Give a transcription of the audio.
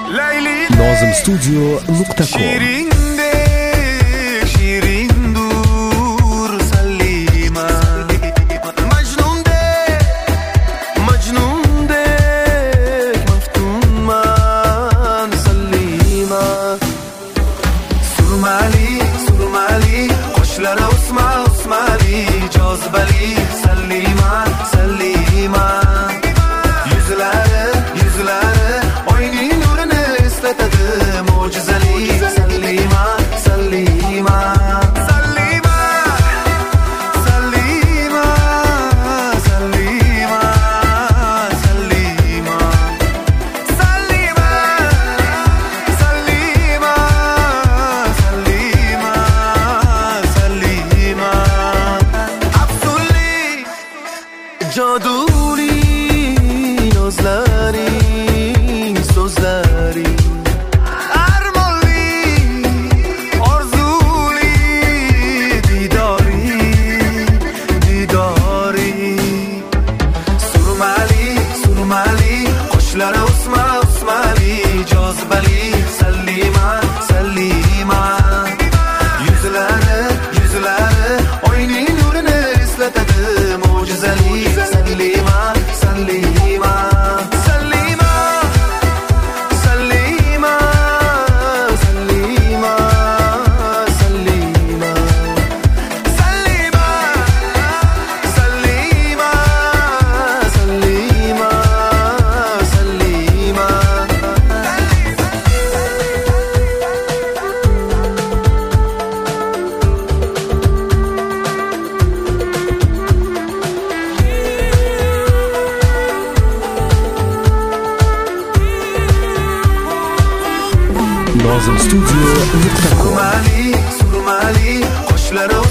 nozimstudio.com shirindur salima majnundek maftunman salima surmali qoshlari usmali jozibali salima yuzlari oyning nurini eslatadi mo'jizali salima joduli yozlaring so'zlaring armonli orzuli didoring surmali qoshlari usmali jozibali salima yuzlari oyning nurini eslatadi mo'jizali salima nozimstudio.com surmali qoshlari